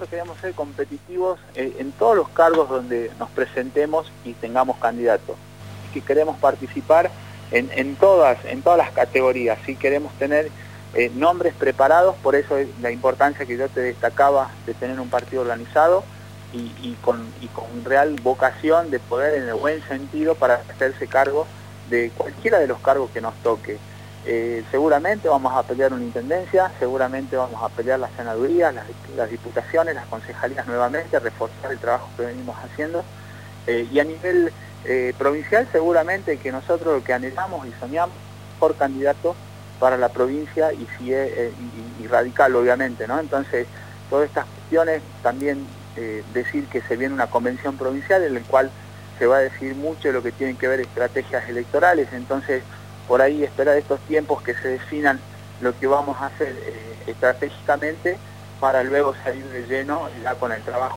nosotros queremos ser competitivos en todos los cargos donde nos presentemos y tengamos candidatos. Y que queremos participar en todas las categorías, ¿sí? Queremos tener nombres preparados, por eso es la importancia que yo te destacaba de tener un partido organizado y con real vocación de poder, en el buen sentido, para hacerse cargo de cualquiera de los cargos que nos toque. Seguramente vamos a pelear una intendencia, seguramente vamos a pelear las senadurías, las diputaciones, las concejalías nuevamente, reforzar el trabajo que venimos haciendo, y a nivel provincial seguramente que nosotros lo que anhelamos y soñamos por candidato para la provincia y radical, obviamente, ¿no? Entonces, todas estas cuestiones, también decir que se viene una convención provincial en la cual se va a decidir mucho de lo que tiene que ver estrategias electorales, entonces por ahí esperar estos tiempos que se definan lo que vamos a hacer estratégicamente para luego salir de lleno ya con el trabajo